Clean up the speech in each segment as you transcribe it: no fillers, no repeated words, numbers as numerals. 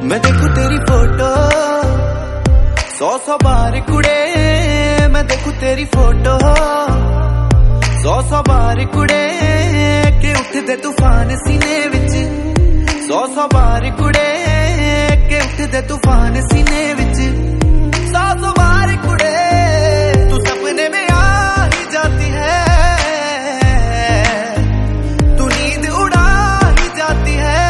मैं देखूं तेरी फोटो 100 बार कुड़े, मैं देखूं तेरी फोटो 100 बार कुड़े के उठदे तूफान सीने विच 100 बार कुड़े के उठदे तूफान सीने विच 100 बार कुड़े तू सपने में आ ही जाती है, तू नींद उड़ा ही जाती है,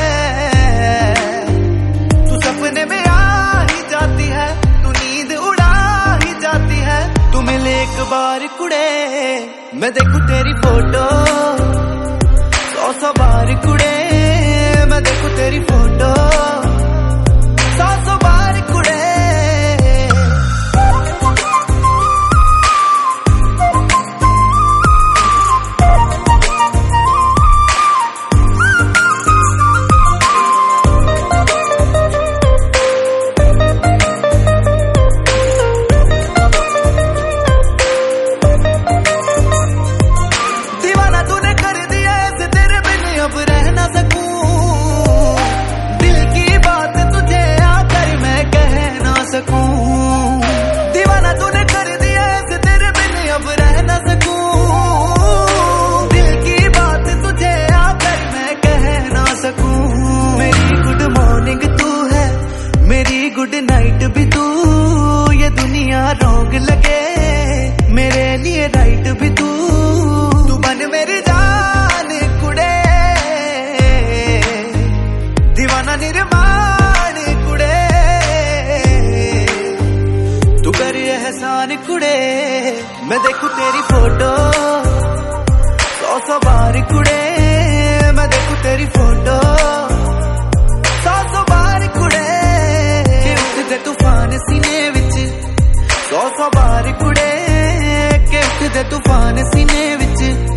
तू सपने में आ ही जाती है, तू नींद उड़ा ही जाती है। तू मिले एक बार कुड़े, मैं देखूं तेरी फोटो 100 बार कुड़े, मैं देखूं तेरी फोटो 100 बार कुड़े। दीवाना तूने कर दिया ऐसे, तेरे बिन अब रह ना सकूं, दिल की बात तुझे आकर मैं कह ना सकूं। दीवाना तूने कर दिया ऐसे, तेरे बिन अब रह ना सकूं, दिल की बात तुझे आकर मैं कह ना सकूं। मेरी गुड मॉर्निंग तू है, मेरी गुड नाइट भी तू, ये दुनिया रॉन्ग लगे मेरे लिए राइट भी तू, तू बन मेरी जान कुड़े, दीवाना निर्माण कुड़े, तू कर एहसान कुड़े। मैं देखूं तेरी फोटो 100 बार कुड़े, मैं देखूं तेरी फोटो 100 बार कुड़े के उठदे तूफान सीने विच 100 बार कुड़े के उठदे तूफान सीने विच।